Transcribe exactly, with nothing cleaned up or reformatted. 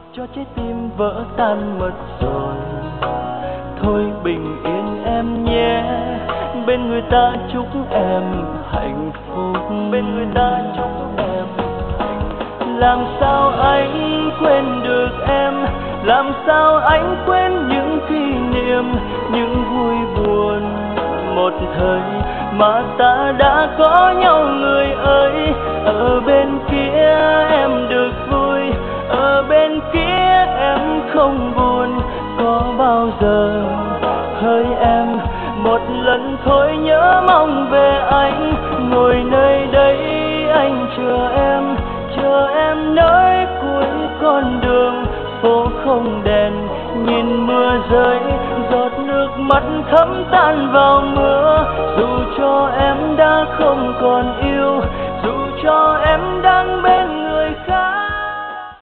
cho trái tim vỡ tan mất rồi. Thôi bình yên em nhé, bên người ta chúc em hạnh phúc, bên người ta chúc em hạnh phúc. Làm sao anh quên được em, làm sao anh quên những kỷ niệm, những vui buồn một thời mà ta đã có nhau người ơi. Ở bên kia em được vui, ở bên kia em không buồn. Có bao giờ hỡi em một lần thôi nhớ mong về anh, ngồi nơi đây anh chờ em, chờ em nơi cuối con đường phố không đèn. Nhìn mưa rơi, giọt nước mắt thấm tan vào mưa. Dù cho em đã không còn yêu, dù cho em đang bên